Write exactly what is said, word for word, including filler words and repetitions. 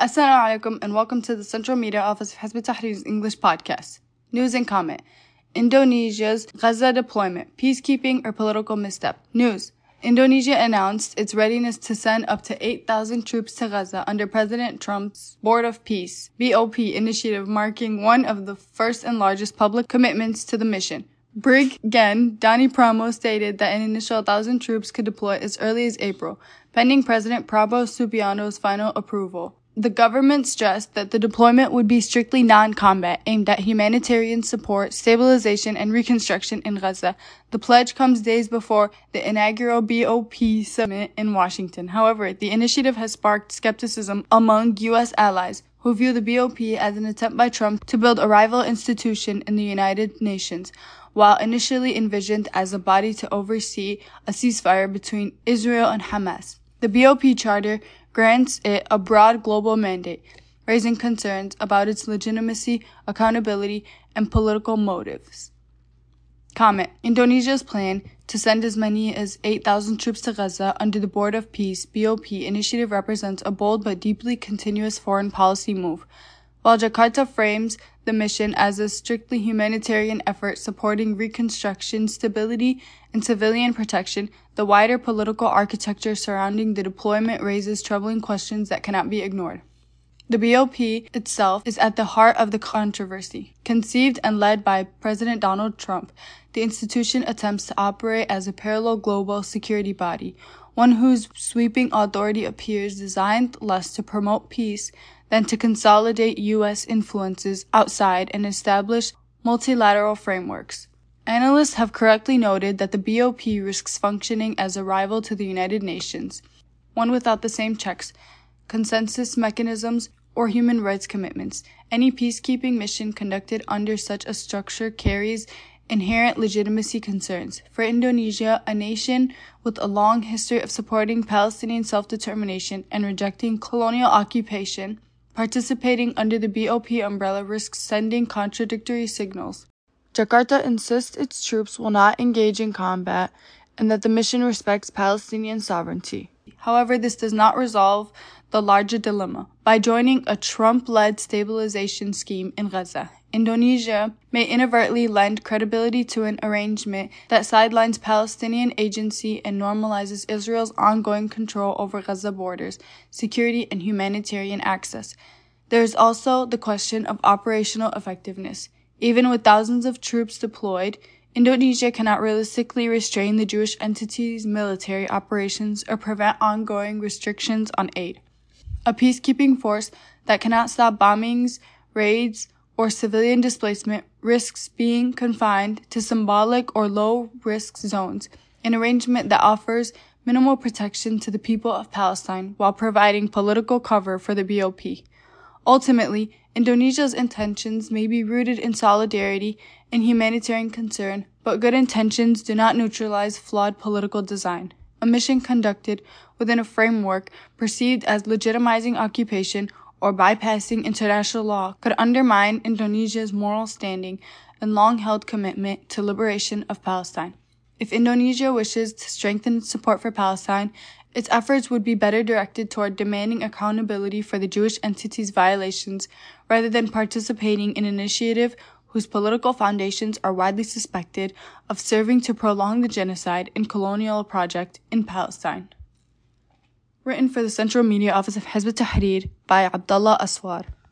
Assalamu alaikum and welcome to the Central Media Office of Hizb ut-Tahrir's English podcast. News and comment. Indonesia's Gaza deployment, peacekeeping or political misstep. News. Indonesia announced its readiness to send up to eight thousand troops to Gaza under President Trump's Board of Peace, B O P initiative, marking one of the first and largest public commitments to the mission. Brig Gen Dani Pramo stated that an initial one thousand troops could deploy as early as April, pending President Prabowo Subianto's final approval. The government stressed that the deployment would be strictly non-combat, aimed at humanitarian support, stabilization, and reconstruction in Gaza. The pledge comes days before the inaugural B O P summit in Washington. However, the initiative has sparked skepticism among U S allies, who view the B O P as an attempt by Trump to build a rival institution in the United Nations, while initially envisioned as a body to oversee a ceasefire between Israel and Hamas. The B O P charter grants it a broad global mandate, raising concerns about its legitimacy, accountability, and political motives. Comment. Indonesia's plan to send as many as eight thousand troops to Gaza under the Board of Peace, B O P initiative represents a bold but deeply continuous foreign policy move. While Jakarta frames the mission as a strictly humanitarian effort supporting reconstruction, stability, and civilian protection, the wider political architecture surrounding the deployment raises troubling questions that cannot be ignored. The B O P itself is at the heart of the controversy. Conceived and led by President Donald Trump, the institution attempts to operate as a parallel global security body, one whose sweeping authority appears designed less to promote peace than to consolidate U S influences outside and establish multilateral frameworks. Analysts have correctly noted that the B O P risks functioning as a rival to the United Nations, one without the same checks, consensus mechanisms, or human rights commitments. Any peacekeeping mission conducted under such a structure carries inherent legitimacy concerns. For Indonesia, a nation with a long history of supporting Palestinian self-determination and rejecting colonial occupation, participating under the B O P umbrella risks sending contradictory signals. Jakarta insists its troops will not engage in combat and that the mission respects Palestinian sovereignty. However, this does not resolve the larger dilemma. By joining a Trump-led stabilization scheme in Gaza, Indonesia may inadvertently lend credibility to an arrangement that sidelines Palestinian agency and normalizes Israel's ongoing control over Gaza borders, security, and humanitarian access. There is also the question of operational effectiveness. Even with thousands of troops deployed, Indonesia cannot realistically restrain the Jewish entity's military operations or prevent ongoing restrictions on aid. A peacekeeping force that cannot stop bombings, raids, or civilian displacement risks being confined to symbolic or low-risk zones, an arrangement that offers minimal protection to the people of Palestine while providing political cover for the B O P. Ultimately, Indonesia's intentions may be rooted in solidarity and humanitarian concern, but good intentions do not neutralize flawed political design. A mission conducted within a framework perceived as legitimizing occupation or bypassing international law could undermine Indonesia's moral standing and long-held commitment to liberation of Palestine. If Indonesia wishes to strengthen its support for Palestine, its efforts would be better directed toward demanding accountability for the Jewish entity's violations rather than participating in an initiative whose political foundations are widely suspected of serving to prolong the genocide and colonial project in Palestine. Written for the Central Media Office of Hizb ut-Tahrir by Abdullah Aswar.